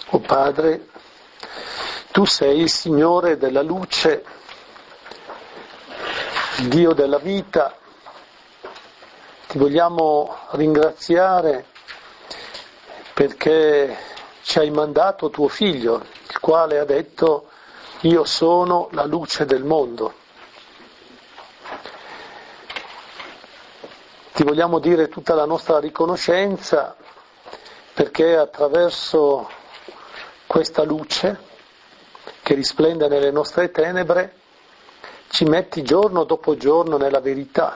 O Padre, Tu sei il Signore della luce, Dio della vita. Ti vogliamo ringraziare perché ci hai mandato Tuo Figlio, il quale ha detto: io sono la luce del mondo. Ti vogliamo dire tutta la nostra riconoscenza perché attraverso questa luce che risplende nelle nostre tenebre ci metti giorno dopo giorno nella verità.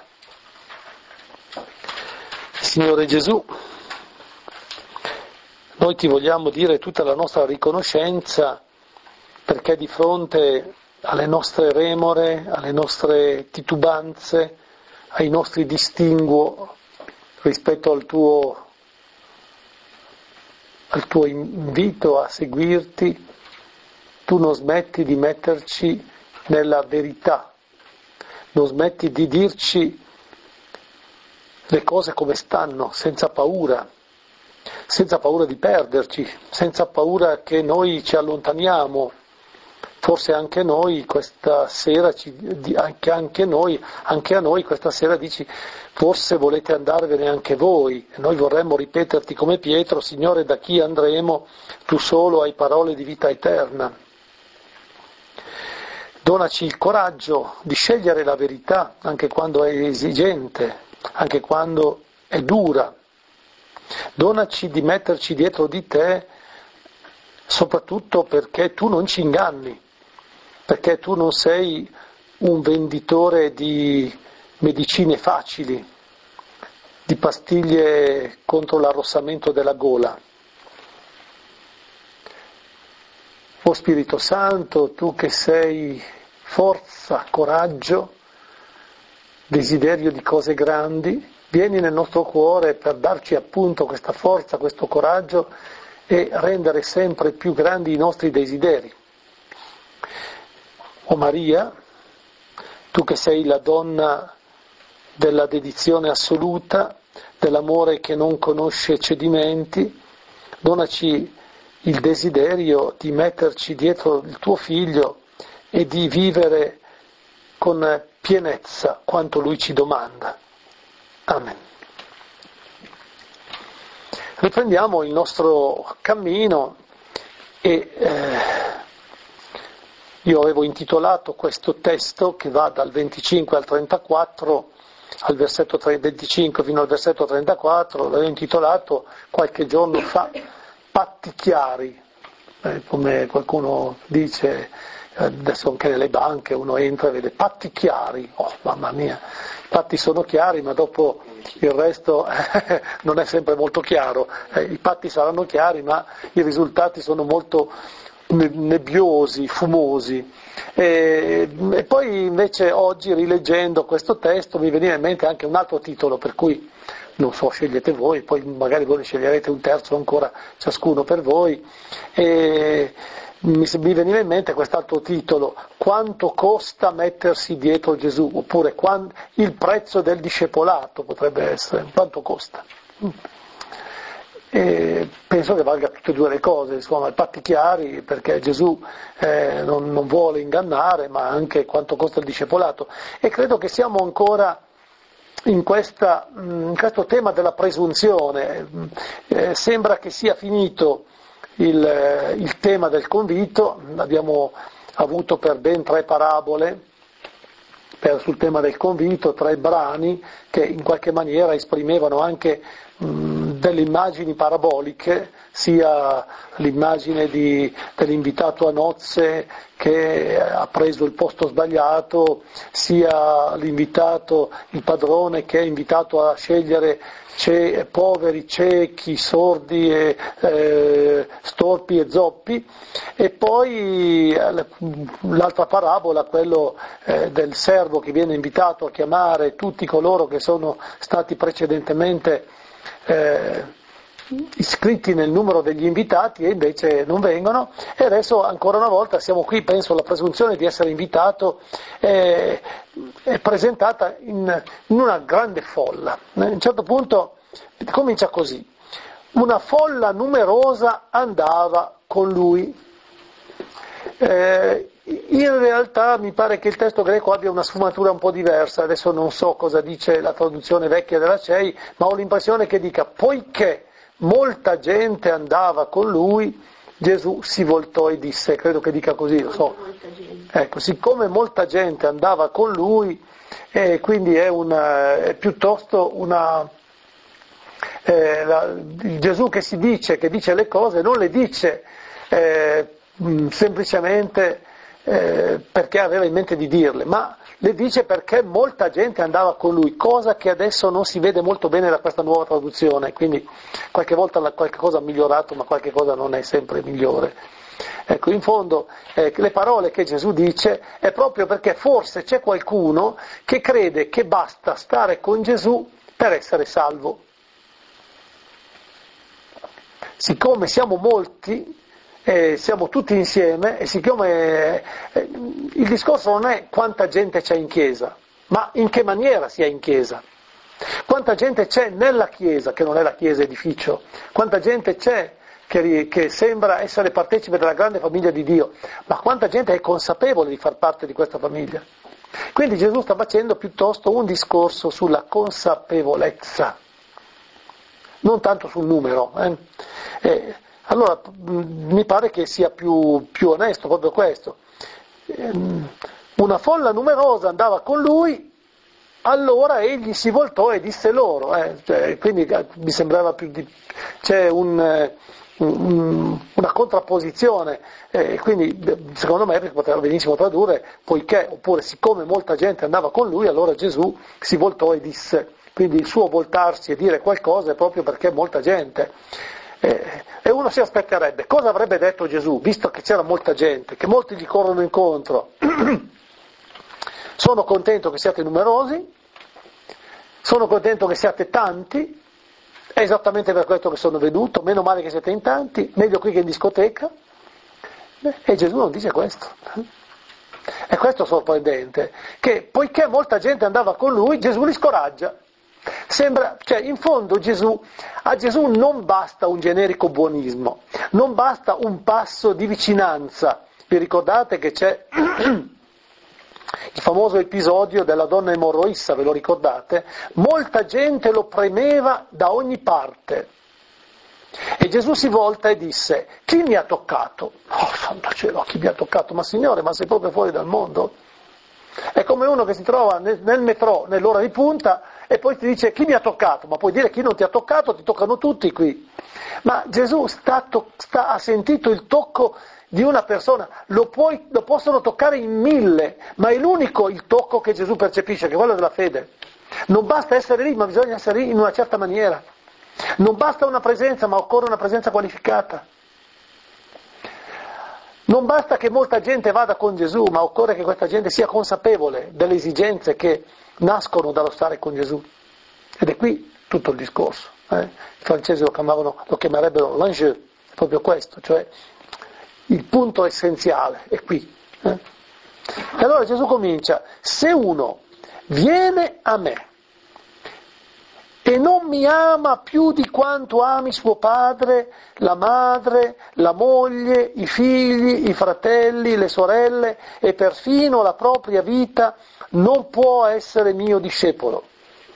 Signore Gesù, noi ti vogliamo dire tutta la nostra riconoscenza perché di fronte alle nostre remore, alle nostre titubanze, ai nostri distinguo rispetto al tuo invito a seguirti, tu non smetti di metterci nella verità, non smetti di dirci le cose come stanno, senza paura di perderci, senza paura che noi ci allontaniamo. Forse anche noi questa sera, anche a noi questa sera dici: forse volete andarvene anche voi. E noi vorremmo ripeterti come Pietro: Signore, da chi andremo? Tu solo hai parole di vita eterna. Donaci il coraggio di scegliere la verità anche quando è esigente, anche quando è dura. Donaci di metterci dietro di te, soprattutto perché tu non ci inganni, perché tu non sei un venditore di medicine facili, di pastiglie contro l'arrossamento della gola. O Spirito Santo, tu che sei forza, coraggio, desiderio di cose grandi, vieni nel nostro cuore per darci appunto questa forza, questo coraggio e rendere sempre più grandi i nostri desideri. O Maria, tu che sei la donna della dedizione assoluta, dell'amore che non conosce cedimenti, donaci il desiderio di metterci dietro il tuo Figlio e di vivere con pienezza quanto Lui ci domanda. Amen. Riprendiamo il nostro cammino e io avevo intitolato questo testo, che va dal 25 al 34, al versetto 25 fino al versetto 34, l'avevo intitolato qualche giorno fa Patti chiari, come qualcuno dice, adesso anche nelle banche uno entra e vede patti chiari, oh mamma mia, i patti sono chiari ma dopo il resto non è sempre molto chiaro, i patti saranno chiari ma i risultati sono molto nebbiosi, fumosi. E poi invece oggi, rileggendo questo testo, mi veniva in mente anche un altro titolo, per cui non so, scegliete voi, poi magari voi ne sceglierete un terzo ancora ciascuno per voi, e mi veniva in mente quest'altro titolo: quanto costa mettersi dietro Gesù, oppure il prezzo del discepolato potrebbe essere, quanto costa. E penso che valga tutte e due le cose, insomma, i patti chiari, perché Gesù non vuole ingannare, ma anche quanto costa il discepolato. E credo che siamo ancora in questo tema della presunzione. Sembra che sia finito il tema del convito, abbiamo avuto per ben 3 parabole sul tema del convito, 3 brani che in qualche maniera esprimevano anche delle immagini paraboliche, sia l'immagine dell'invitato a nozze che ha preso il posto sbagliato, sia il padrone che è invitato a scegliere poveri, ciechi, sordi, storpi e zoppi, e poi l'altra parabola, quello del servo che viene invitato a chiamare tutti coloro che sono stati precedentemente iscritti nel numero degli invitati e invece non vengono, e adesso ancora una volta siamo qui, penso, alla presunzione di essere invitato è presentata in una grande folla. A un certo punto comincia così: una folla numerosa andava con lui. In realtà mi pare che il testo greco abbia una sfumatura un po' diversa, adesso non so cosa dice la traduzione vecchia della CEI, ma ho l'impressione che dica: poiché molta gente andava con lui, Gesù si voltò e disse, credo che dica così, lo so. Ecco, siccome molta gente andava con lui, quindi è piuttosto una... il Gesù che dice le cose, non le dice semplicemente perché aveva in mente di dirle, ma le dice perché molta gente andava con lui, cosa che adesso non si vede molto bene da questa nuova traduzione, quindi qualche volta qualche cosa ha migliorato, ma qualche cosa non è sempre migliore. Ecco, in fondo le parole che Gesù dice è proprio perché forse c'è qualcuno che crede che basta stare con Gesù per essere salvo. Siccome siamo molti, siamo tutti insieme, e siccome il discorso non è quanta gente c'è in chiesa, ma in che maniera si è in chiesa. Quanta gente c'è nella chiesa, che non è la chiesa edificio, quanta gente c'è che sembra essere partecipe della grande famiglia di Dio, ma quanta gente è consapevole di far parte di questa famiglia. Quindi Gesù sta facendo piuttosto un discorso sulla consapevolezza, non tanto sul numero. Allora mi pare che sia più onesto proprio questo. Una folla numerosa andava con lui, allora egli si voltò e disse loro, quindi mi sembrava c'è una contrapposizione, quindi secondo me poteva benissimo tradurre poiché, oppure siccome molta gente andava con lui, allora Gesù si voltò e disse. Quindi il suo voltarsi e dire qualcosa è proprio perché molta gente. E uno si aspetterebbe, cosa avrebbe detto Gesù, visto che c'era molta gente, che molti gli corrono incontro? Sono contento che siate numerosi, sono contento che siate tanti, è esattamente per questo che sono venuto, meno male che siete in tanti, meglio qui che in discoteca. E Gesù non dice questo. E questo è sorprendente, che poiché molta gente andava con lui, Gesù li scoraggia. In fondo a Gesù non basta un generico buonismo, non basta un passo di vicinanza. Vi ricordate che c'è il famoso episodio della donna emorroissa, ve lo ricordate? Molta gente lo premeva da ogni parte. E Gesù si volta e disse: chi mi ha toccato? Oh, santo cielo, chi mi ha toccato? Ma Signore, ma sei proprio fuori dal mondo? È come uno che si trova nel metro nell'ora di punta e poi ti dice: chi mi ha toccato? Ma puoi dire chi non ti ha toccato, ti toccano tutti qui. Ma Gesù ha sentito il tocco di una persona, lo possono toccare in 1000, ma è l'unico il tocco che Gesù percepisce, che è quello della fede. Non basta essere lì, ma bisogna essere lì in una certa maniera. Non basta una presenza, ma occorre una presenza qualificata. Non basta che molta gente vada con Gesù, ma occorre che questa gente sia consapevole delle esigenze che nascono dallo stare con Gesù. Ed è qui tutto il discorso. I francesi lo chiamerebbero l'enjeu, è proprio questo, cioè il punto essenziale è qui. E allora Gesù comincia: se uno viene a me e non mi ama più di quanto ami suo padre, la madre, la moglie, i figli, i fratelli, le sorelle e perfino la propria vita, non può essere mio discepolo.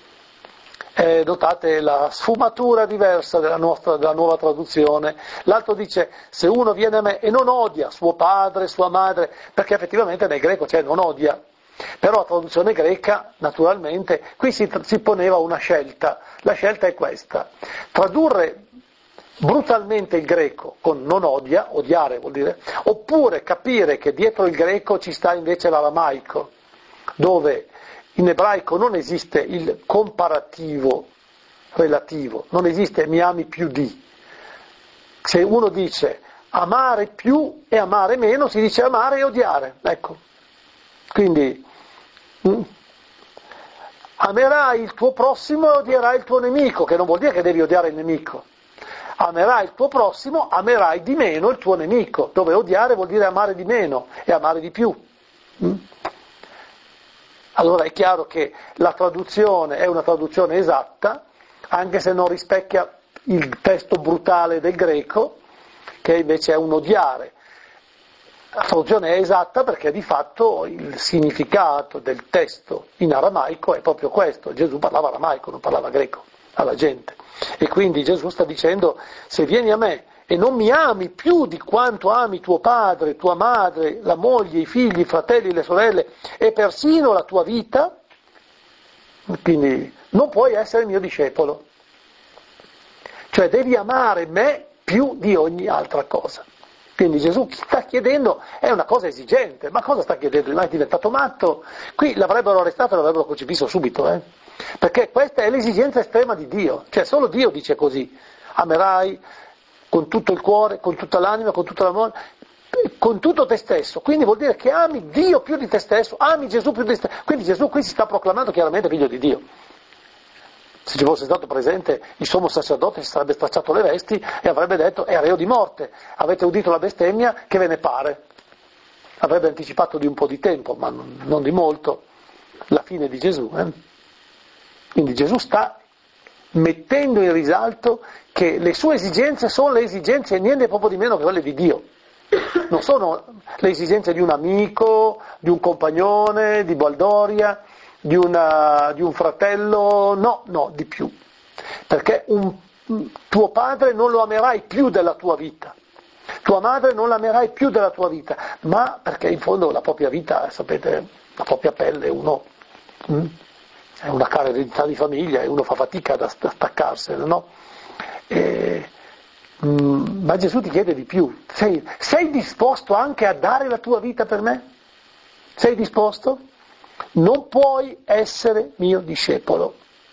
Notate la sfumatura diversa della nuova traduzione. L'altro dice: se uno viene a me e non odia suo padre, sua madre, perché effettivamente nel greco c'è non odia. Però la traduzione greca, naturalmente, qui si poneva una scelta. La scelta è questa: tradurre brutalmente il greco con non odia, odiare vuol dire, oppure capire che dietro il greco ci sta invece l'aramaico, dove in ebraico non esiste il comparativo relativo, non esiste mi ami più di. Se uno dice amare più e amare meno, si dice amare e odiare, ecco. Quindi amerai il tuo prossimo e odierai il tuo nemico, che non vuol dire che devi odiare il nemico. Amerai il tuo prossimo, amerai di meno il tuo nemico, dove odiare vuol dire amare di meno e amare di più. Allora è chiaro che la traduzione è una traduzione esatta, anche se non rispecchia il testo brutale del greco, che invece è un odiare. La traduzione è esatta perché di fatto il significato del testo in aramaico è proprio questo. Gesù parlava aramaico, non parlava greco alla gente. E quindi Gesù sta dicendo: se vieni a me e non mi ami più di quanto ami tuo padre, tua madre, la moglie, i figli, i fratelli, le sorelle e persino la tua vita, quindi non puoi essere mio discepolo. Cioè devi amare me più di ogni altra cosa. Quindi Gesù sta chiedendo, è una cosa esigente, ma cosa sta chiedendo? Ma è diventato matto? Qui l'avrebbero arrestato e l'avrebbero crocifisso subito, perché questa è l'esigenza estrema di Dio, cioè solo Dio dice così: amerai con tutto il cuore, con tutta l'anima, con tutta l'amore, con tutto te stesso. Quindi vuol dire che ami Dio più di te stesso, ami Gesù più di te stesso. Quindi Gesù qui si sta proclamando chiaramente figlio di Dio. Se ci fosse stato presente il sommo sacerdote si sarebbe stracciato le vesti e avrebbe detto: è reo di morte, avete udito la bestemmia, che ve ne pare? Avrebbe anticipato di un po' di tempo, ma non di molto, la fine di Gesù. Quindi Gesù sta mettendo in risalto che le sue esigenze sono le esigenze niente proprio di meno che quelle di Dio. Non sono le esigenze di un amico, di un compagnone, di baldoria, di un fratello, no, di più. Perché tuo padre non lo amerai più della tua vita, tua madre non l'amerai più della tua vita, ma perché in fondo la propria vita, sapete, la propria pelle, uno è una cara eredità di famiglia e uno fa fatica a staccarsene, no? Ma Gesù ti chiede di più. Sei disposto anche a dare la tua vita per me? Sei disposto? Non puoi essere mio discepolo.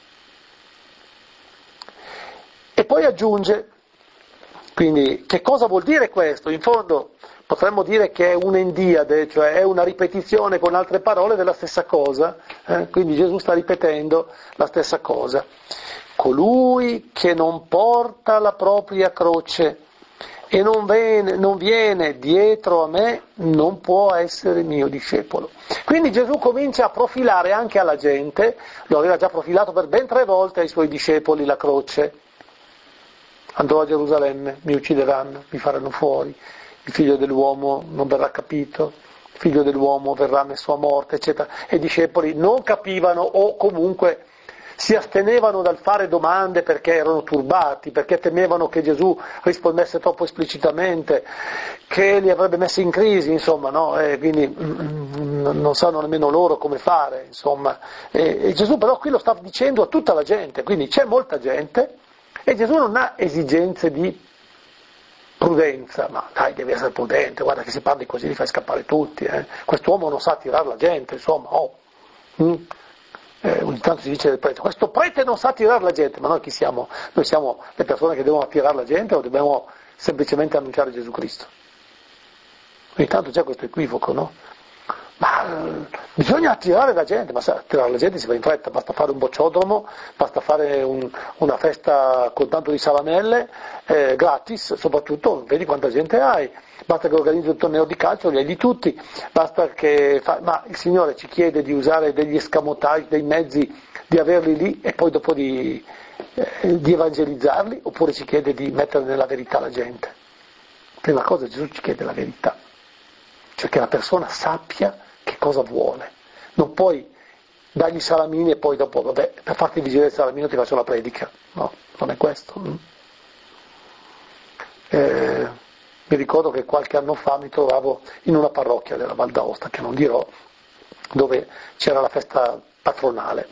E poi aggiunge, quindi, che cosa vuol dire questo? In fondo potremmo dire che è un'endiade, cioè è una ripetizione con altre parole della stessa cosa, quindi Gesù sta ripetendo la stessa cosa. Colui che non porta la propria croce e non viene dietro a me non può essere mio discepolo. Quindi Gesù comincia a profilare anche alla gente, lo aveva già profilato per ben 3 volte ai suoi discepoli, la croce. Andrò a Gerusalemme, mi uccideranno, mi faranno fuori, il figlio dell'uomo non verrà capito, il figlio dell'uomo verrà messo a morte, eccetera. E i discepoli non capivano o comunque si astenevano dal fare domande perché erano turbati, perché temevano che Gesù rispondesse troppo esplicitamente, che li avrebbe messi in crisi, insomma, no? E quindi non sanno nemmeno loro come fare, insomma. E Gesù però qui lo sta dicendo a tutta la gente, quindi c'è molta gente e Gesù non ha esigenze di prudenza, ma dai, devi essere prudente, guarda che se parli così li fai scappare tutti, Quest'uomo non sa attirare la gente, insomma, ogni tanto si dice del prete, questo prete non sa attirare la gente, ma noi chi siamo? Noi siamo le persone che devono attirare la gente o dobbiamo semplicemente annunciare Gesù Cristo? Ogni tanto c'è questo equivoco, no? Ma bisogna attirare la gente, ma attirare la gente si fa in fretta, basta fare un bocciodromo, basta fare una festa con tanto di salamelle, gratis, soprattutto, vedi quanta gente hai, basta che organizzi un torneo di calcio, li hai di tutti, basta che ma il Signore ci chiede di usare degli escamotage, dei mezzi, di averli lì e poi dopo di evangelizzarli, oppure ci chiede di mettere nella verità la gente. Prima cosa Gesù ci chiede la verità, cioè che la persona sappia che cosa vuole. Non puoi dargli salamini e poi dopo, vabbè, per farti vigilare il salamino ti faccio la predica. No, non è questo. Mi ricordo che qualche anno fa mi trovavo in una parrocchia della Val d'Aosta, che non dirò, dove c'era la festa patronale.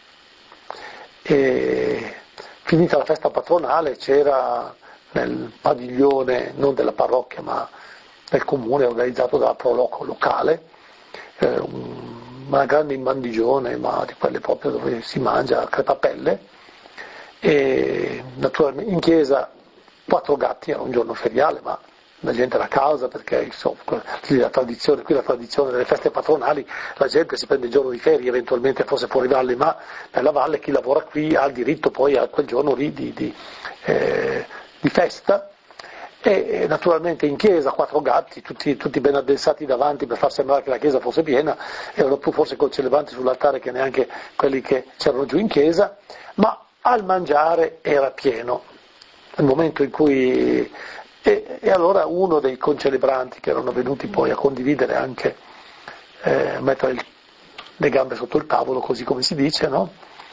E finita la festa patronale c'era nel padiglione, non della parrocchia, ma del comune, organizzato dalla Proloco locale, una grande imbandigione, ma di quelle proprio dove si mangia a crepapelle, e naturalmente in chiesa 4 gatti, era un giorno feriale, ma la gente era a causa perché insomma, qui la tradizione delle feste patronali, la gente si prende il giorno di ferie, eventualmente forse fuori valle, ma nella valle chi lavora qui ha il diritto poi a quel giorno lì di festa. E naturalmente in chiesa 4 gatti, tutti ben addensati davanti per far sembrare che la chiesa fosse piena, erano più forse concelevanti sull'altare che neanche quelli che c'erano giù in chiesa, ma al mangiare era pieno. Nel momento in cui E allora uno dei concelebranti che erano venuti poi a condividere anche, mettere le gambe sotto il tavolo, così come si dice, no?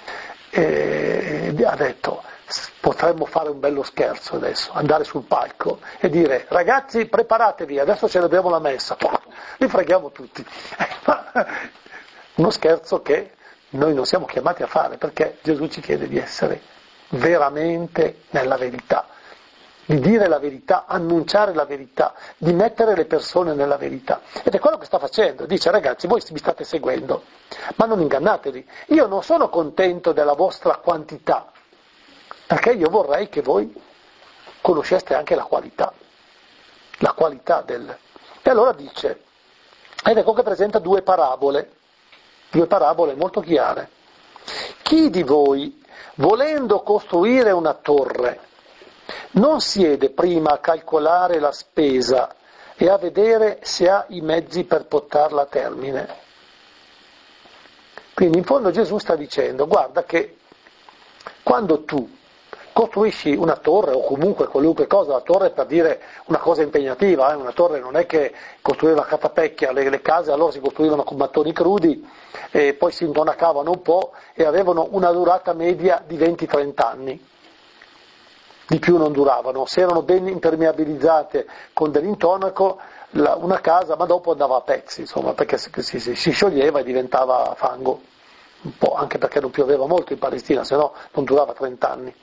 E ha detto, potremmo fare un bello scherzo adesso, andare sul palco e dire, ragazzi preparatevi, adesso celebriamo la messa, li freghiamo tutti. Uno scherzo che noi non siamo chiamati a fare, perché Gesù ci chiede di essere veramente nella verità, di dire la verità, annunciare la verità, di mettere le persone nella verità. Ed è quello che sta facendo. Dice, ragazzi, voi mi state seguendo, ma non ingannatevi. Io non sono contento della vostra quantità, perché io vorrei che voi conosceste anche la qualità del... E allora dice, ed ecco che presenta due parabole molto chiare. Chi di voi, volendo costruire una torre, non siede prima a calcolare la spesa e a vedere se ha i mezzi per portarla a termine? Quindi in fondo Gesù sta dicendo, guarda che quando tu costruisci una torre o comunque qualunque cosa, la torre per dire una cosa impegnativa, una torre non è che costruiva a catapecchia, le case allora si costruivano con mattoni crudi e poi si intonacavano un po' e avevano una durata media di 20-30 anni. Di più non duravano, se erano ben impermeabilizzate con dell'intonaco una casa, ma dopo andava a pezzi, insomma, perché si scioglieva e diventava fango, un po' anche perché non pioveva molto in Palestina, se no non durava 30 anni.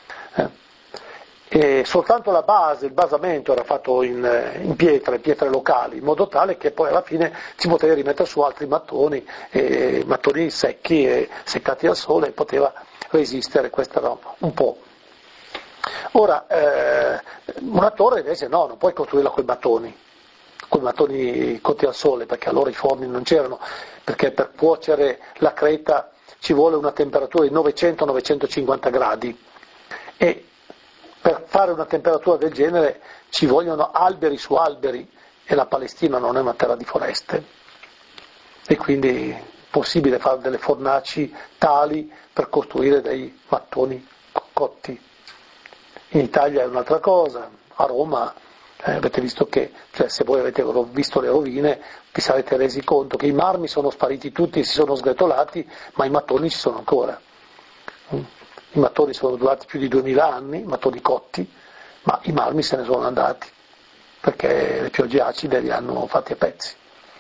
E soltanto la base, il basamento era fatto in pietre locali, in modo tale che poi alla fine si poteva rimettere su altri mattoni secchi e seccati al sole e poteva resistere questa roba, un po'. Ora, una torre invece no, non puoi costruirla con i mattoni cotti al sole, perché allora i forni non c'erano, perché per cuocere la creta ci vuole una temperatura di 900-950 gradi e per fare una temperatura del genere ci vogliono alberi su alberi e la Palestina non è una terra di foreste e quindi è possibile fare delle fornaci tali per costruire dei mattoni cotti. In Italia è un'altra cosa, a Roma avete visto che, cioè se voi avete visto le rovine, vi sarete resi conto che i marmi sono spariti tutti e si sono sgretolati, ma i mattoni ci sono ancora. I mattoni sono durati più di 2000 anni, i mattoni cotti, ma i marmi se ne sono andati, perché le piogge acide li hanno fatti a pezzi.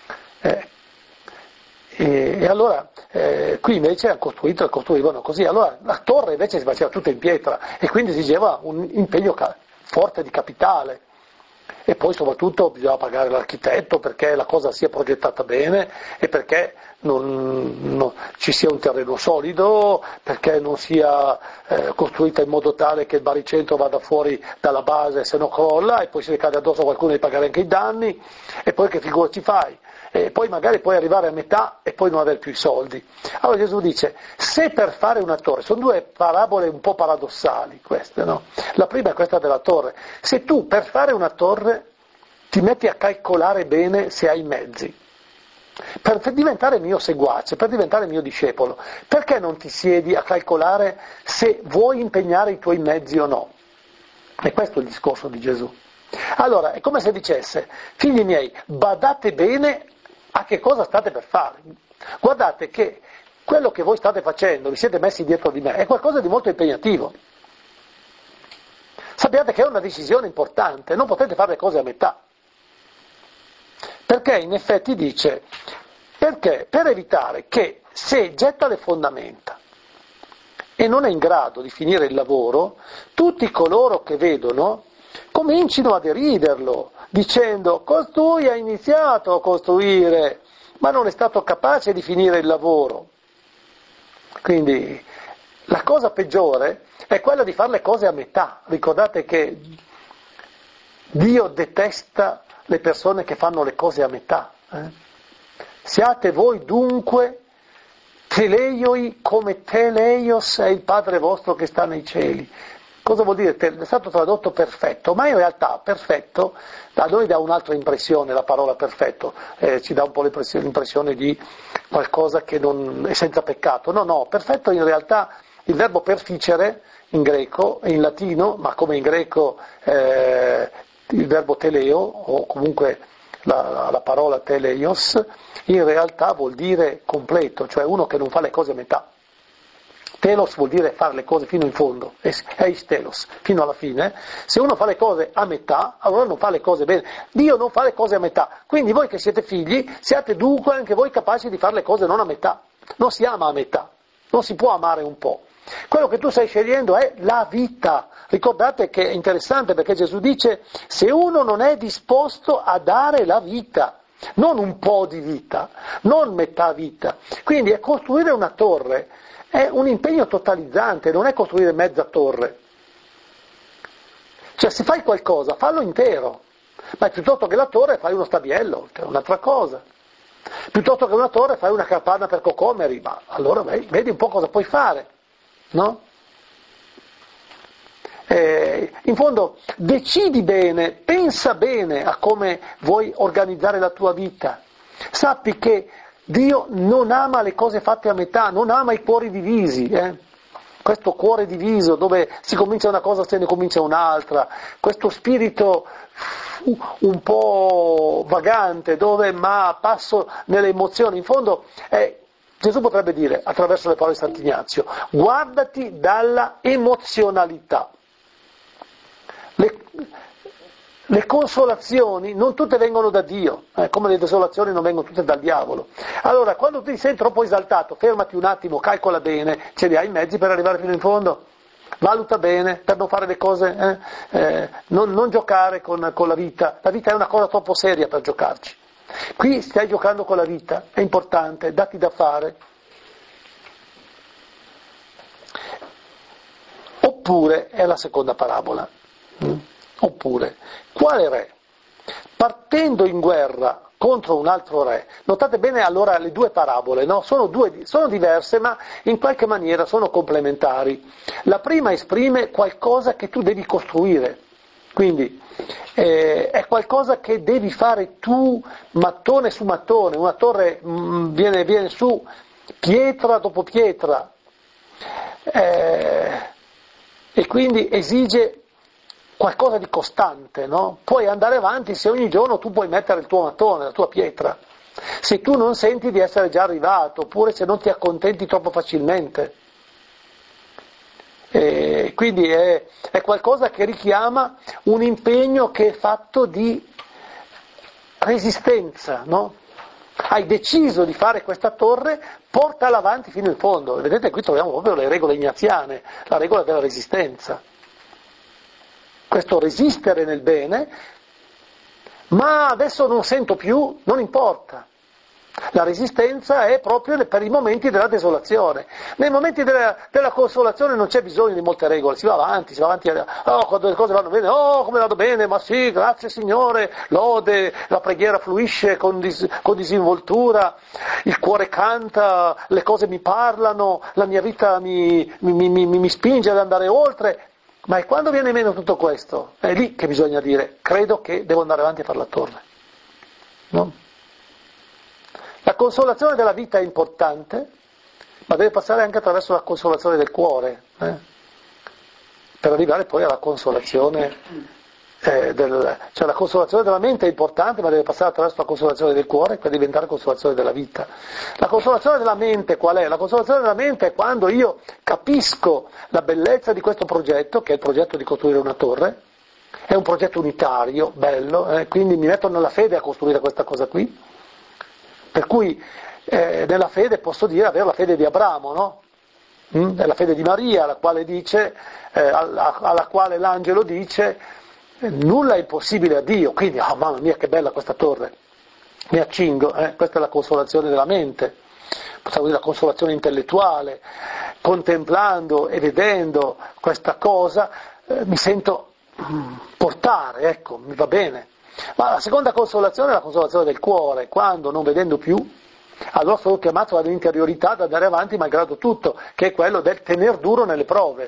E allora qui invece costruivano così, allora la torre invece si faceva tutta in pietra e quindi esigeva un impegno forte di capitale e poi soprattutto bisognava pagare l'architetto perché la cosa sia progettata bene e perché non ci sia un terreno solido, perché non sia costruita in modo tale che il baricentro vada fuori dalla base se no crolla e poi se ne cade addosso qualcuno devi pagare anche i danni e poi che figura ci fai? E poi magari puoi arrivare a metà e poi non avere più i soldi. Allora Gesù dice, se per fare una torre, sono due parabole un po' paradossali queste, no? La prima è questa della torre, se tu per fare una torre ti metti a calcolare bene se hai i mezzi, per diventare mio seguace, per diventare mio discepolo, perché non ti siedi a calcolare se vuoi impegnare i tuoi mezzi o no? E questo è il discorso di Gesù. Allora, è come se dicesse, figli miei, badate bene a che cosa state per fare. Guardate che quello che voi state facendo, vi siete messi dietro di me, è qualcosa di molto impegnativo. Sappiate che è una decisione importante, non potete fare le cose a metà. Perché in effetti dice, perché per evitare che se getta le fondamenta e non è in grado di finire il lavoro, tutti coloro che vedono comincino a deriderlo, dicendo, costui ha iniziato a costruire, ma non è stato capace di finire il lavoro. Quindi la cosa peggiore è quella di fare le cose a metà. Ricordate che Dio detesta le persone che fanno le cose a metà. Siate voi dunque teleioi come teleios è il Padre vostro che sta nei cieli. Cosa vuol dire? È stato tradotto perfetto, ma in realtà perfetto a noi dà un'altra impressione la parola perfetto, ci dà un po' l'impressione di qualcosa che non è senza peccato. No, perfetto in realtà il verbo perficere in greco e in latino, ma come in greco il verbo teleo, o comunque la parola teleios, in realtà vuol dire completo, cioè uno che non fa le cose a metà. Telos vuol dire fare le cose fino in fondo, eis telos, fino alla fine. Se uno fa le cose a metà, allora non fa le cose bene. Dio non fa le cose a metà, quindi voi che siete figli, siate dunque anche voi capaci di fare le cose non a metà. Non si ama a metà, non si può amare un po'. Quello che tu stai scegliendo è la vita. Ricordate che è interessante perché Gesù dice: se uno non è disposto a dare la vita, non un po' di vita, non metà vita, quindi è costruire una torre, è un impegno totalizzante, non è costruire mezza torre. Cioè se fai qualcosa, fallo intero, ma piuttosto che la torre fai uno stabiello, che è un'altra cosa. Piuttosto che una torre fai una capanna per cocomeri, ma allora vedi un po' cosa puoi fare, no? In fondo decidi bene, pensa bene a come vuoi organizzare la tua vita. Sappi che Dio non ama le cose fatte a metà, non ama i cuori divisi, Questo cuore diviso dove si comincia una cosa se ne comincia un'altra, questo spirito un po' vagante dove ma passo nelle emozioni, in fondo Gesù potrebbe dire attraverso le parole di Sant'Ignazio: guardati dalla emozionalità. Le consolazioni non tutte vengono da Dio, come le desolazioni non vengono tutte dal diavolo. Allora, quando ti senti troppo esaltato, fermati un attimo, calcola bene, ce li hai i mezzi per arrivare fino in fondo? Valuta bene per non fare le cose, non giocare con la vita. La vita è una cosa troppo seria per giocarci. Qui stai giocando con la vita, è importante, datti da fare. Oppure è la seconda parabola. Oppure, quale re, partendo in guerra contro un altro re, notate bene allora le due parabole, no? Sono diverse ma in qualche maniera sono complementari. La prima esprime qualcosa che tu devi costruire, quindi è qualcosa che devi fare tu mattone su mattone, una torre viene su pietra dopo pietra e quindi esige qualcosa di costante, no? Puoi andare avanti se ogni giorno tu puoi mettere il tuo mattone, la tua pietra, se tu non senti di essere già arrivato, oppure se non ti accontenti troppo facilmente. Quindi è qualcosa che richiama un impegno che è fatto di resistenza, no? Hai deciso di fare questa torre, portala avanti fino in fondo. Vedete, qui troviamo proprio le regole ignaziane, la regola della resistenza. Questo resistere nel bene, ma adesso non sento più, non importa. La resistenza è proprio per i momenti della desolazione. Nei momenti della consolazione non c'è bisogno di molte regole, si va avanti, quando le cose vanno bene, come vanno bene, ma sì, grazie Signore, lode, la preghiera fluisce con disinvoltura, il cuore canta, le cose mi parlano, la mia vita mi spinge ad andare oltre. Ma è quando viene meno tutto questo, è lì che bisogna dire: credo che devo andare avanti a fare la torre. No? La consolazione della vita è importante, ma deve passare anche attraverso la consolazione del cuore, per arrivare poi alla consolazione cioè la consolazione della mente è importante, ma deve passare attraverso la consolazione del cuore per diventare consolazione della vita. La consolazione della mente qual è? La consolazione della mente è quando io capisco la bellezza di questo progetto, che è il progetto di costruire una torre, è un progetto unitario, bello, quindi mi metto nella fede a costruire questa cosa qui, per cui nella fede posso dire avere la fede di Abramo, no? È la fede di Maria, alla quale l'angelo dice: nulla è impossibile a Dio, quindi, mamma mia che bella questa torre, mi accingo, questa è la consolazione della mente, possiamo dire la consolazione intellettuale, contemplando e vedendo questa cosa, mi sento portare, ecco, mi va bene. Ma la seconda consolazione è la consolazione del cuore, quando non vedendo più, allora sono chiamato all'interiorità ad andare avanti malgrado tutto, che è quello del tener duro nelle prove.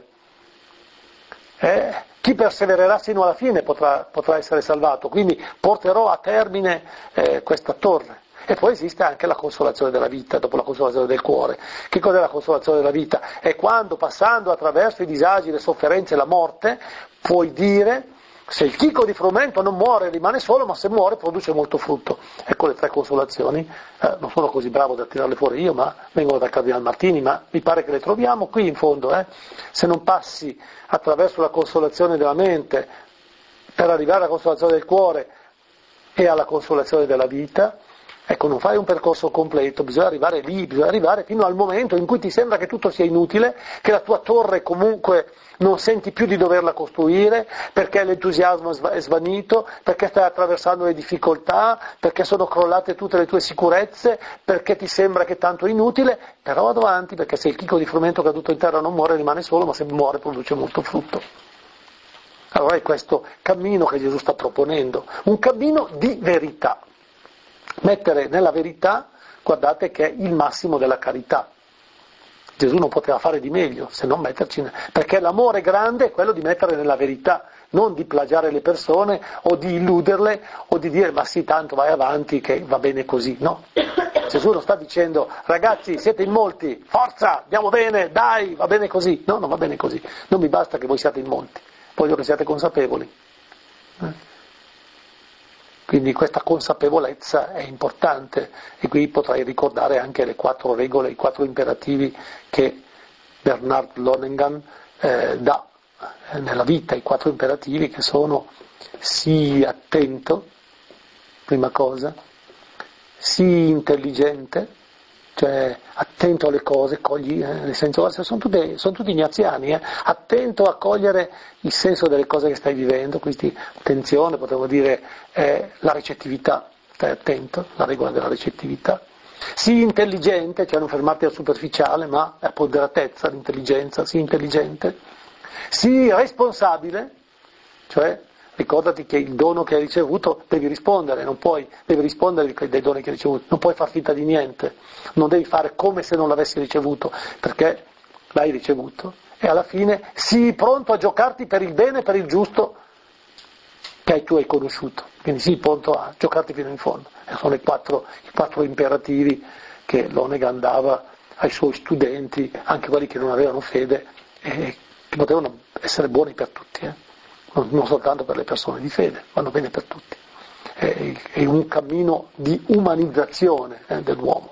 Chi persevererà sino alla fine potrà essere salvato, quindi porterò a termine questa torre. E poi esiste anche la consolazione della vita, dopo la consolazione del cuore. Che cos'è la consolazione della vita? È quando, passando attraverso i disagi, le sofferenze e la morte, puoi dire Se il chicco di frumento non muore rimane solo, ma se muore produce molto frutto. Ecco le 3 consolazioni, non sono così bravo da tirarle fuori io, ma vengono da Cardinal Martini, ma mi pare che le troviamo qui in fondo. Se non passi attraverso la consolazione della mente per arrivare alla consolazione del cuore e alla consolazione della vita, ecco, non fai un percorso completo, bisogna arrivare lì, bisogna arrivare fino al momento in cui ti sembra che tutto sia inutile, che la tua torre comunque non senti più di doverla costruire, perché l'entusiasmo è svanito, perché stai attraversando le difficoltà, perché sono crollate tutte le tue sicurezze, perché ti sembra che tanto è inutile, però vado avanti, perché se il chicco di frumento caduto in terra non muore rimane solo, ma se muore produce molto frutto. Allora è questo cammino che Gesù sta proponendo, un cammino di verità. Mettere nella verità, guardate che è il massimo della carità. Gesù non poteva fare di meglio se non metterci, perché l'amore grande è quello di mettere nella verità, non di plagiare le persone o di illuderle o di dire ma sì tanto vai avanti che va bene così, no. Gesù non sta dicendo ragazzi siete in molti, forza, andiamo bene, dai, va bene così, no, non va bene così, non mi basta che voi siate in molti, voglio che siate consapevoli. Quindi questa consapevolezza è importante e qui potrei ricordare anche le 4 regole, i 4 imperativi che Bernard Lonergan dà nella vita, i 4 imperativi che sono sii attento, prima cosa, sii intelligente, cioè attento alle cose, cogli, nel senso, sono tutti ignaziani, attento a cogliere il senso delle cose che stai vivendo, quindi attenzione, potremmo dire la recettività, stai attento, la regola della recettività. Sii intelligente, cioè non fermarti al superficiale, ma a ponderatezza, l'intelligenza, sii intelligente. Sii responsabile, cioè ricordati che il dono che hai ricevuto devi rispondere, devi rispondere dei doni che hai ricevuto, non puoi far finta di niente, non devi fare come se non l'avessi ricevuto, perché l'hai ricevuto. E alla fine sii pronto a giocarti per il bene e per il giusto che tu hai conosciuto, quindi sii pronto a giocarti fino in fondo. E sono i 4 imperativi che Lonergan dava ai suoi studenti, anche quelli che non avevano fede, e che potevano essere buoni per tutti, non soltanto per le persone di fede, vanno bene per tutti. È un cammino di umanizzazione dell'uomo.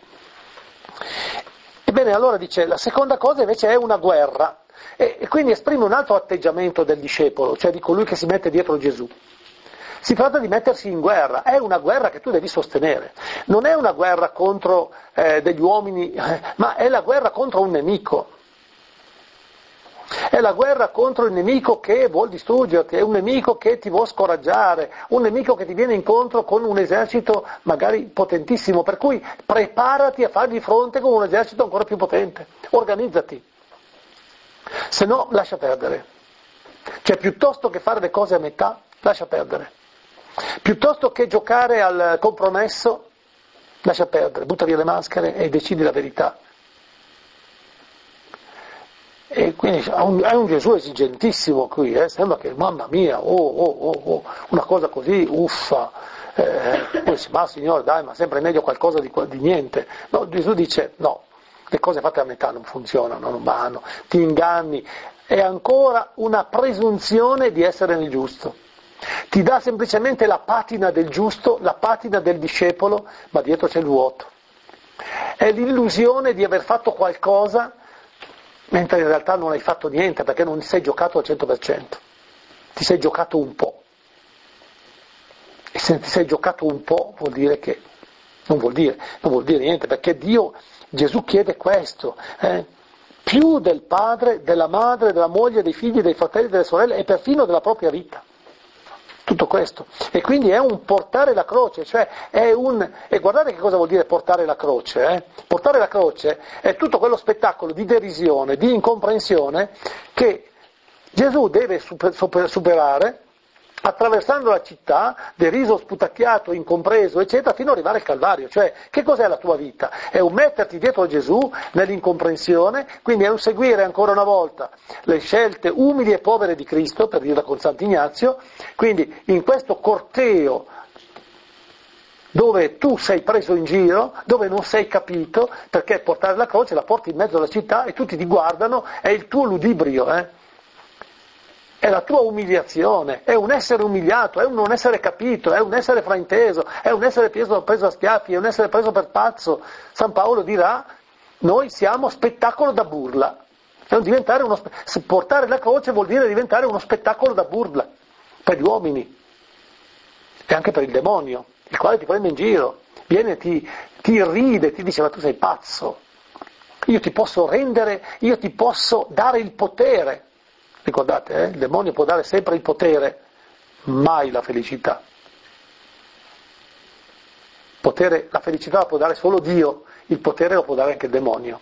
Ebbene, allora dice, la seconda cosa invece è una guerra, e quindi esprime un altro atteggiamento del discepolo, cioè di colui che si mette dietro Gesù. Si tratta di mettersi in guerra, è una guerra che tu devi sostenere, non è una guerra contro degli uomini, ma è la guerra contro un nemico. È la guerra contro il nemico che vuol distruggerti, è un nemico che ti vuol scoraggiare, un nemico che ti viene incontro con un esercito magari potentissimo, per cui preparati a fargli fronte con un esercito ancora più potente, organizzati, se no lascia perdere. Cioè piuttosto che fare le cose a metà, lascia perdere. Piuttosto che giocare al compromesso, lascia perdere, butta via le maschere e decidi la verità. E quindi è un Gesù esigentissimo qui, sembra che, mamma mia, una cosa così, uffa, poi dice, ma Signore dai, ma sempre meglio qualcosa di niente. No, Gesù dice, no, le cose fatte a metà non funzionano, non vanno, ti inganni, è ancora una presunzione di essere nel giusto. Ti dà semplicemente la patina del giusto, la patina del discepolo, ma dietro c'è il vuoto. È l'illusione di aver fatto qualcosa, mentre in realtà non hai fatto niente, perché non ti sei giocato al 100%, ti sei giocato un po'. E se ti sei giocato un po' vuol dire che non vuol dire niente, perché Gesù chiede questo, più del padre, della madre, della moglie, dei figli, dei fratelli, delle sorelle e perfino della propria vita. Tutto questo. E quindi è un portare la croce, cioè e guardate che cosa vuol dire portare la croce, Portare la croce è tutto quello spettacolo di derisione, di incomprensione che Gesù deve superare attraversando la città, deriso, sputacchiato, incompreso, eccetera, fino ad arrivare al Calvario. Cioè, che cos'è la tua vita? È un metterti dietro Gesù nell'incomprensione, quindi è un seguire ancora una volta le scelte umili e povere di Cristo, per dirla con Sant'Ignazio, quindi in questo corteo dove tu sei preso in giro, dove non sei capito, perché portare la croce la porti in mezzo alla città e tutti ti guardano, è il tuo ludibrio, è la tua umiliazione, è un essere umiliato, è un non essere capito, è un essere frainteso, è un essere preso a schiaffi, è un essere preso per pazzo. San Paolo dirà, noi siamo spettacolo da burla. Portare la croce vuol dire diventare uno spettacolo da burla per gli uomini e anche per il demonio, il quale ti prende in giro, viene, ti ride, ti dice ma tu sei pazzo, io ti posso dare il potere. Ricordate, il demonio può dare sempre il potere, mai la felicità. La felicità la può dare solo Dio, il potere lo può dare anche il demonio.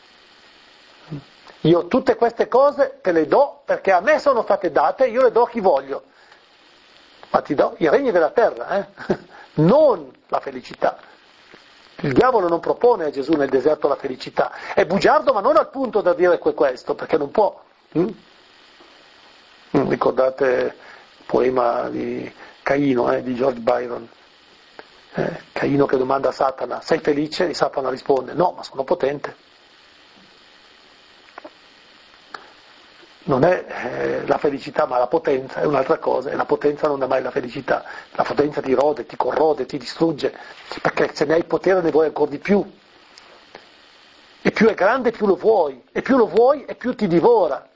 Io tutte queste cose te le do perché a me sono state date, io le do a chi voglio. Ma ti do i regni della terra, non la felicità. Il diavolo non propone a Gesù nel deserto la felicità. È bugiardo, ma non al punto da dire questo, perché non può. Ricordate il poema di Caino, di George Byron. Caino che domanda a Satana, sei felice? E Satana risponde, no, ma sono potente. Non è la felicità, ma la potenza, è un'altra cosa, e la potenza non dà mai la felicità. La potenza ti rode, ti corrode, ti distrugge, perché se ne hai potere ne vuoi ancora di più. E più è grande più lo vuoi, e più ti divora.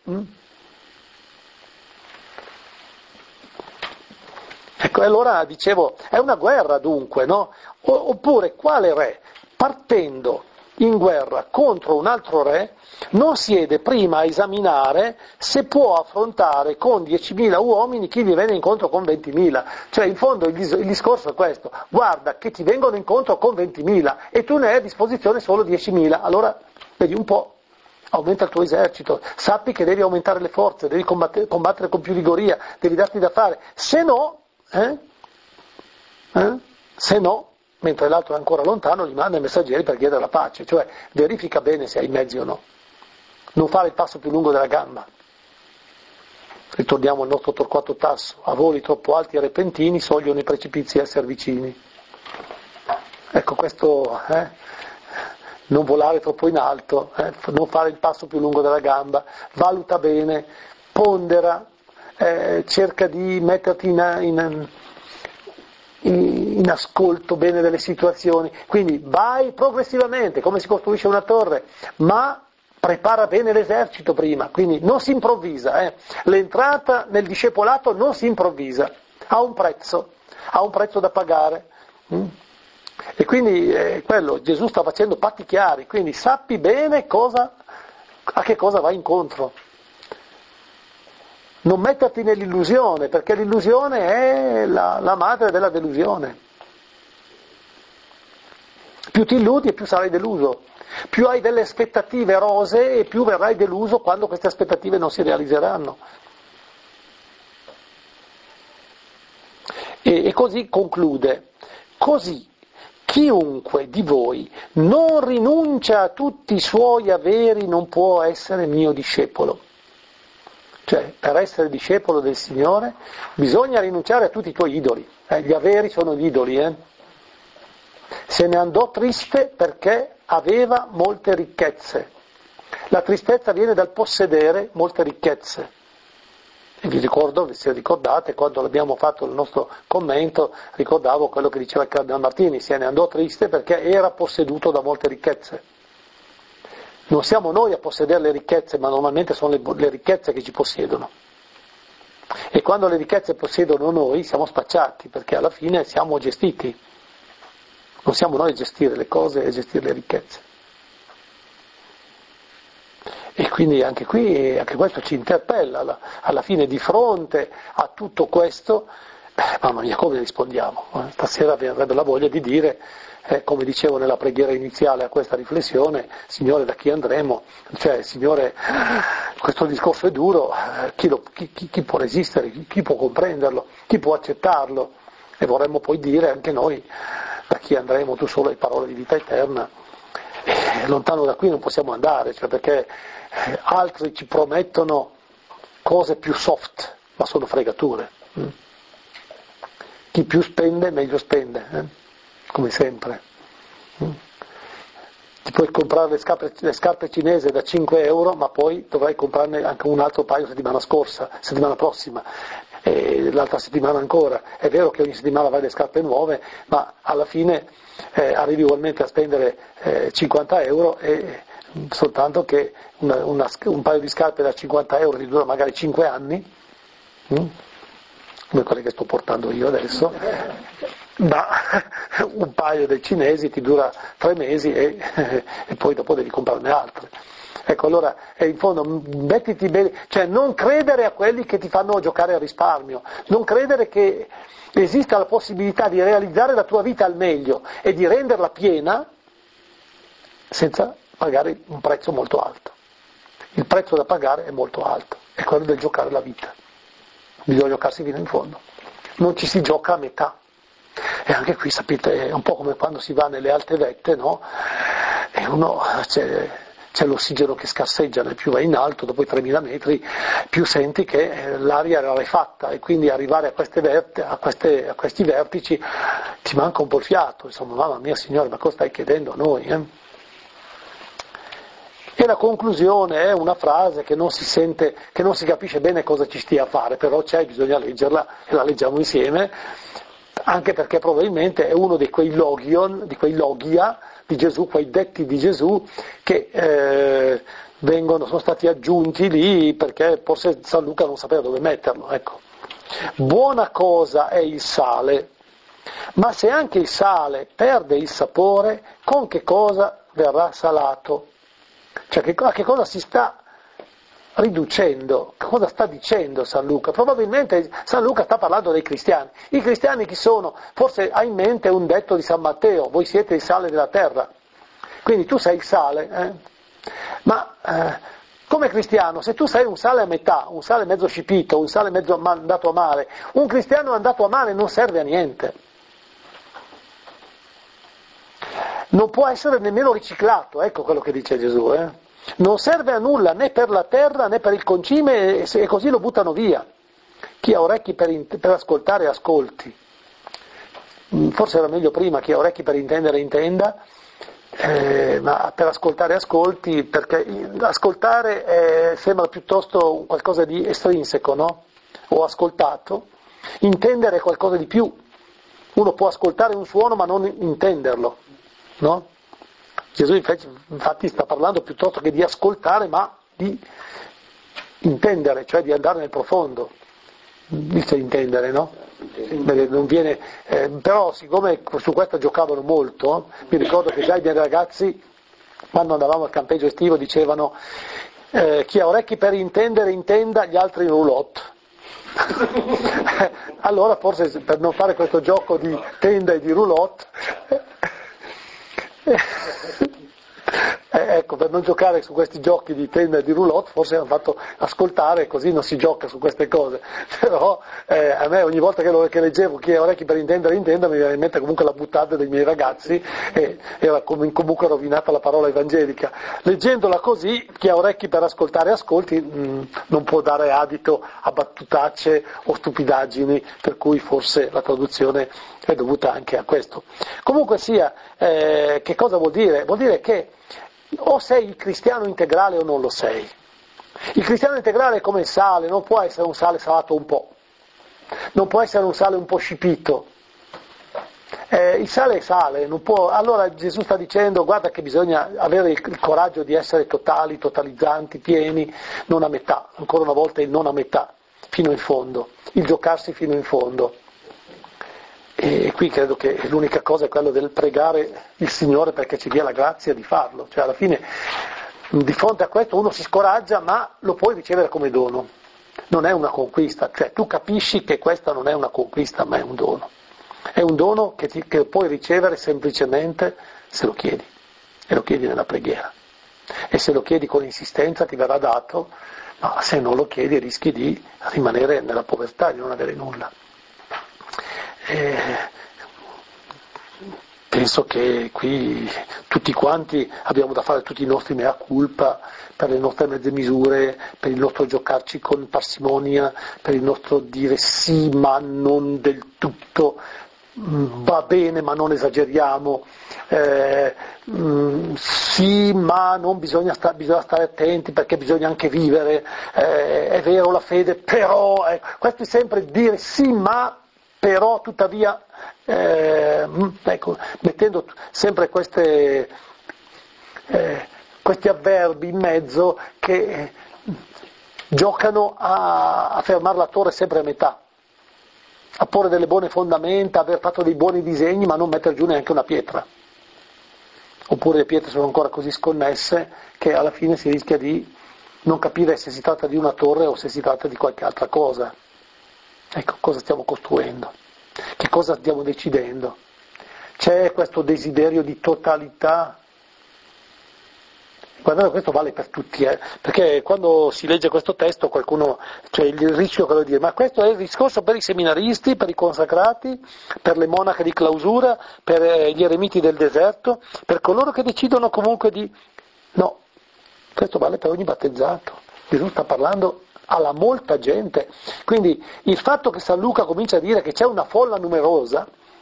Ecco, allora dicevo, è una guerra dunque, no? Oppure quale re, partendo in guerra contro un altro re, non siede prima a esaminare se può affrontare con 10.000 uomini chi gli viene incontro con 20.000. Cioè, in fondo il discorso è questo, guarda che ti vengono incontro con 20.000 e tu ne hai a disposizione solo 10.000, allora vedi un po'. Aumenta il tuo esercito, sappi che devi aumentare le forze, devi combattere con più vigoria, devi darti da fare, se no, mentre l'altro è ancora lontano, gli manda i messaggeri per chiedere la pace, cioè verifica bene se hai mezzi o no, non fare il passo più lungo della gamba. Ritorniamo al nostro Torquato Tasso, a voli troppo alti e repentini sogliono i precipizi essere vicini. Ecco questo, non volare troppo in alto, non fare il passo più lungo della gamba, valuta bene, pondera, cerca di metterti in ascolto bene delle situazioni, quindi vai progressivamente, come si costruisce una torre, ma prepara bene l'esercito prima, quindi non si improvvisa, l'entrata nel discepolato non si improvvisa, ha un prezzo da pagare. E quindi quello, Gesù sta facendo patti chiari, quindi sappi bene a che cosa vai incontro. Non metterti nell'illusione, perché l'illusione è la madre della delusione. Più ti illudi e più sarai deluso. Più hai delle aspettative rosee e più verrai deluso quando queste aspettative non si realizzeranno. E così conclude. Così chiunque di voi non rinuncia a tutti i suoi averi non può essere mio discepolo. Cioè, per essere discepolo del Signore bisogna rinunciare a tutti i tuoi idoli. Gli averi sono gli idoli. Se ne andò triste perché aveva molte ricchezze. La tristezza viene dal possedere molte ricchezze. E vi ricordo, se ricordate, quando abbiamo fatto il nostro commento, ricordavo quello che diceva il Cardinal Martini, se ne andò triste perché era posseduto da molte ricchezze. Non siamo noi a possedere le ricchezze, ma normalmente sono le ricchezze che ci possiedono. E quando le ricchezze possiedono noi, siamo spacciati, perché alla fine siamo gestiti. Non siamo noi a gestire le cose e a gestire le ricchezze. E quindi anche qui, anche questo ci interpella, alla fine di fronte a tutto questo, mamma mia, come rispondiamo? Stasera vi avrebbe la voglia di dire, come dicevo nella preghiera iniziale a questa riflessione, Signore, da chi andremo? Cioè, Signore, questo discorso è duro, chi può resistere, chi può comprenderlo, chi può accettarlo? E vorremmo poi dire anche noi, da chi andremo? Tu solo hai parole di vita eterna. Lontano da qui non possiamo andare, cioè perché altri ci promettono cose più soft, ma sono fregature. Chi più spende, meglio spende, come sempre. ti puoi comprare le scarpe cinesi da 5 euro, ma poi dovrai comprarne anche un altro paio settimana prossima, e l'altra settimana ancora. È vero che ogni settimana vai le scarpe nuove, ma alla fine arrivi ugualmente a spendere 50 euro, e soltanto che un paio di scarpe da 50 euro ti dura magari 5 anni, come quelle che sto portando io adesso, ma un paio dei cinesi ti dura 3 mesi e poi dopo devi comprarne altre. Ecco, allora, in fondo, mettiti bene, cioè non credere a quelli che ti fanno giocare a risparmio, non credere che esista la possibilità di realizzare la tua vita al meglio e di renderla piena senza pagare un prezzo molto alto. Il prezzo da pagare è molto alto, è quello del giocare la vita. Bisogna giocarsi fino in fondo. Non ci si gioca a metà. E anche qui, sapete, è un po' come quando si va nelle alte vette, no? E uno c'è l'ossigeno che scarseggia, nel più vai in alto, dopo i 3000 metri, più senti che l'aria è rarefatta, e quindi arrivare a questi vertici ti manca un po' il fiato. Insomma, mamma mia Signore, ma cosa stai chiedendo a noi? E la conclusione è una frase che non si sente, che non si capisce bene cosa ci stia a fare, però bisogna leggerla, e la leggiamo insieme, anche perché probabilmente è uno di quei logia di Gesù, quei detti di Gesù che sono stati aggiunti lì perché forse San Luca non sapeva dove metterlo. Ecco. Buona cosa è il sale, ma se anche il sale perde il sapore, con che cosa verrà salato? Cioè a che cosa si sta riducendo? Cosa sta dicendo San Luca? Probabilmente San Luca sta parlando dei cristiani. I cristiani chi sono? Forse ha in mente un detto di San Matteo: voi siete il sale della terra. Quindi tu sei il sale, ma come cristiano, se tu sei un sale a metà, un sale mezzo scipito, un sale mezzo andato a male, un cristiano andato a male non serve a niente. Non può essere nemmeno riciclato, ecco quello che dice Gesù. Non serve a nulla né per la terra né per il concime, e così lo buttano via. Chi ha orecchi per ascoltare ascolti. Forse era meglio prima: chi ha orecchi per intendere intenda, ma per ascoltare ascolti, perché ascoltare sembra piuttosto qualcosa di estrinseco, no? O ascoltato. Intendere è qualcosa di più. Uno può ascoltare un suono ma non intenderlo, no? Gesù infatti sta parlando piuttosto che di ascoltare, ma di intendere, cioè di andare nel profondo. Dice intendere, no? Non viene, però siccome su questo giocavano molto, mi ricordo che già i miei ragazzi, quando andavamo al campeggio estivo, dicevano chi ha orecchi per intendere intenda, gli altri in roulotte. Allora forse per non fare questo gioco di tenda e di roulotte, ecco, per non giocare su questi giochi di tenda e di roulotte, forse hanno fatto ascoltare, così non si gioca su queste cose. Però a me ogni volta che leggevo chi ha orecchi per intendere intenda, mi viene in mente comunque la buttata dei miei ragazzi, e era comunque rovinata la parola evangelica. Leggendola così, chi ha orecchi per ascoltare ascolti, non può dare adito a battutacce o stupidaggini, per cui forse la traduzione è dovuta anche a questo. Comunque sia, che cosa vuol dire? Vuol dire che o sei il cristiano integrale o non lo sei. Il cristiano integrale è come il sale, non può essere un sale salato un po', non può essere un sale un po' scipito. Il sale è sale, non può. Allora Gesù sta dicendo: guarda che bisogna avere il coraggio di essere totali, totalizzanti, pieni, non a metà, ancora una volta il non a metà, fino in fondo, il giocarsi fino in fondo. E qui credo che l'unica cosa è quello del pregare il Signore perché ci dia la grazia di farlo. Cioè alla fine, di fronte a questo uno si scoraggia, ma lo puoi ricevere come dono. Non è una conquista, cioè tu capisci che questa non è una conquista, ma è un dono. È un dono che puoi ricevere semplicemente se lo chiedi, e lo chiedi nella preghiera. E se lo chiedi con insistenza ti verrà dato, ma se non lo chiedi rischi di rimanere nella povertà, di non avere nulla. Penso che qui tutti quanti abbiamo da fare tutti i nostri mea culpa per le nostre mezze misure, per il nostro giocarci con parsimonia, per il nostro dire sì ma non del tutto, va bene ma non esageriamo, sì, ma non bisogna stare attenti perché bisogna anche vivere, è vero la fede, però, questo è sempre dire sì, ma, però, tuttavia, ecco, mettendo sempre questi avverbi in mezzo che giocano a fermare la torre sempre a metà, a porre delle buone fondamenta, aver fatto dei buoni disegni, ma non mettere giù neanche una pietra. Oppure le pietre sono ancora così sconnesse che alla fine si rischia di non capire se si tratta di una torre o se si tratta di qualche altra cosa. Ecco, cosa stiamo costruendo? Che cosa stiamo decidendo? C'è questo desiderio di totalità? Guardate, questo vale per tutti, perché quando si legge questo testo qualcuno, cioè il rischio che lo dire, ma questo è il discorso per i seminaristi, per i consacrati, per le monache di clausura, per gli eremiti del deserto, per coloro che decidono comunque di... No, questo vale per ogni battezzato. Gesù sta parlando alla molta gente. Quindi il fatto che San Luca comincia a dire che c'è una folla numerosa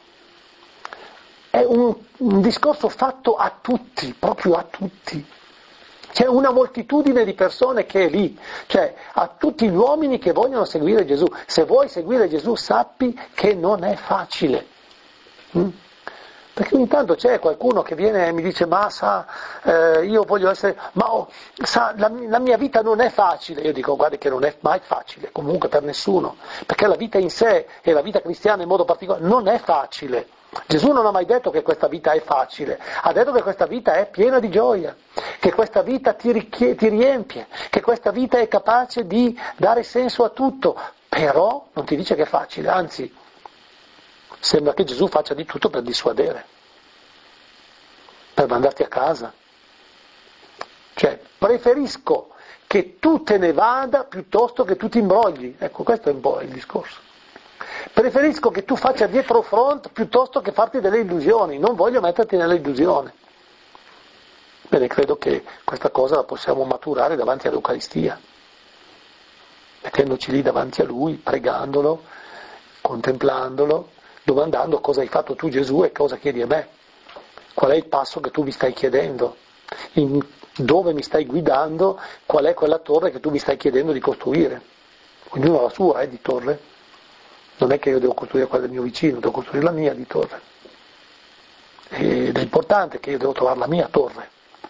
è un discorso fatto a tutti, proprio a tutti. C'è una moltitudine di persone che è lì, cioè a tutti gli uomini che vogliono seguire Gesù. Se vuoi seguire Gesù sappi che non è facile. Perché ogni tanto c'è qualcuno che viene e mi dice ma sa, io voglio essere, ma sa, la mia vita non è facile. Io dico guardi che non è mai facile, comunque per nessuno, perché la vita in sé e la vita cristiana in modo particolare non è facile. Gesù non ha mai detto che questa vita è facile, ha detto che questa vita è piena di gioia, che questa vita ti riempie, che questa vita è capace di dare senso a tutto, però non ti dice che è facile, anzi sembra che Gesù faccia di tutto per dissuadere, per mandarti a casa. Cioè, preferisco che tu te ne vada piuttosto che tu ti imbrogli. Ecco, questo è un po' il discorso. Preferisco che tu faccia dietro front piuttosto che farti delle illusioni, non voglio metterti nelle illusioni. Bene, credo che questa cosa la possiamo maturare davanti all'Eucaristia, mettendoci lì davanti a Lui, pregandolo, contemplandolo, domandando cosa hai fatto tu Gesù e cosa chiedi a me, qual è il passo che tu mi stai chiedendo, dove mi stai guidando, qual è quella torre che tu mi stai chiedendo di costruire. Ognuno ha la sua di torre. Non è che io devo costruire quella del mio vicino, devo costruire la mia di torre. Ed è importante che io devo trovare la mia torre.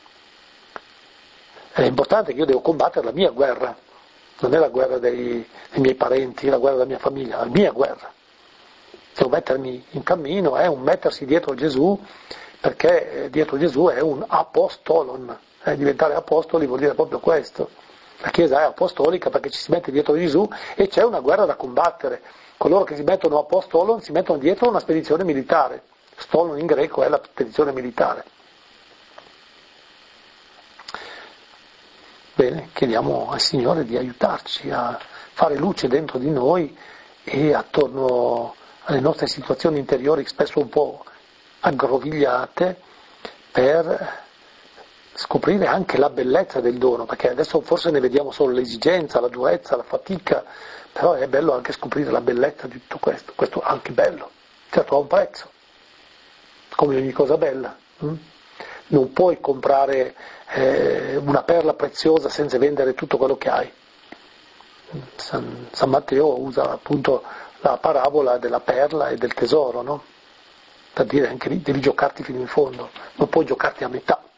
È importante che io devo combattere la mia guerra. Non è la guerra dei miei parenti, la guerra della mia famiglia, la mia guerra. Devo mettermi in cammino, è un mettersi dietro Gesù, perché dietro Gesù è un apostolon. Diventare apostoli vuol dire proprio questo. La Chiesa è apostolica perché ci si mette dietro Gesù e c'è una guerra da combattere. Coloro che si mettono apostolon si mettono dietro una spedizione militare. Stolon in greco è la spedizione militare. Bene, chiediamo al Signore di aiutarci a fare luce dentro di noi e attorno alle nostre situazioni interiori spesso un po' aggrovigliate per scoprire anche la bellezza del dono, perché adesso forse ne vediamo solo l'esigenza, la durezza, la fatica, però è bello anche scoprire la bellezza di tutto questo è anche bello, certo ha un prezzo, come ogni cosa bella. Non puoi comprare una perla preziosa senza vendere tutto quello che hai. San Matteo usa appunto la parabola della perla e del tesoro, no? Per dire anche lì devi giocarti fino in fondo, non puoi giocarti a metà.